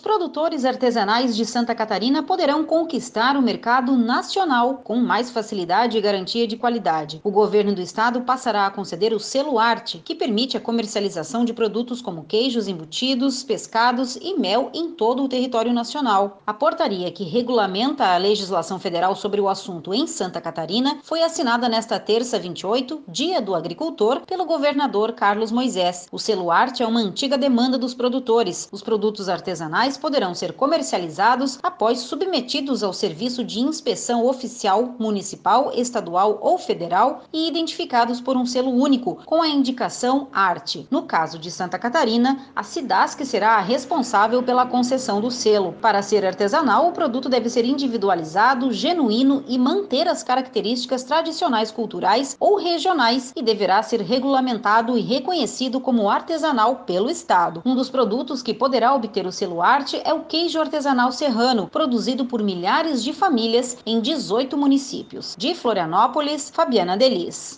produtores artesanais de Santa Catarina poderão conquistar o mercado nacional com mais facilidade e garantia de qualidade. O governo do estado passará a conceder o selo Arte, que permite a comercialização de produtos como queijos embutidos, pescados e mel em todo o território nacional. A portaria que regulamenta a legislação federal sobre o assunto em Santa Catarina foi assinada nesta terça 28, Dia do Agricultor, pelo governador Carlos Moisés. O selo Arte é uma antiga demanda dos produtores. Os produtos artesanais poderão ser comercializados após submetidos ao serviço de inspeção oficial, municipal, estadual ou federal e identificados por um selo único, com a indicação Arte. No caso de Santa Catarina, a SIDASC será a responsável pela concessão do selo. Para ser artesanal, o produto deve ser individualizado, genuíno e manter as características tradicionais culturais ou regionais e deverá ser regulamentado e reconhecido como artesanal pelo Estado. Um dos produtos que poderá obter o selo Arte é o queijo artesanal serrano, produzido por milhares de famílias em 18 municípios. De Florianópolis, Fabiana Delis.